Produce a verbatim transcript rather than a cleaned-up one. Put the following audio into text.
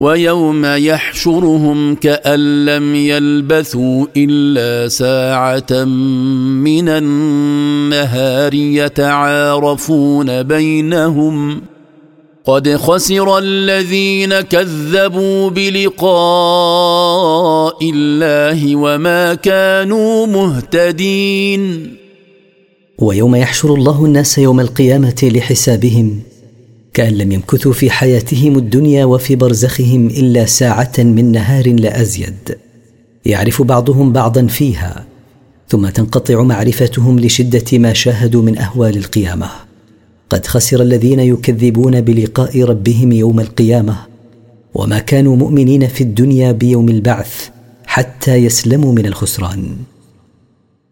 ويوم يحشرهم كأن لم يلبثوا إلا ساعة من النهار يتعارفون بينهم قد خسر الذين كذبوا بلقاء الله وما كانوا مهتدين. ويوم يحشر الله الناس يوم القيامة لحسابهم كأن لم يمكثوا في حياتهم الدنيا وفي برزخهم إلا ساعة من نهار لا أزيد، يعرف بعضهم بعضا فيها، ثم تنقطع معرفتهم لشدة ما شاهدوا من أهوال القيامة. قد خسر الذين يكذبون بلقاء ربهم يوم القيامة وما كانوا مؤمنين في الدنيا بيوم البعث حتى يسلموا من الخسران.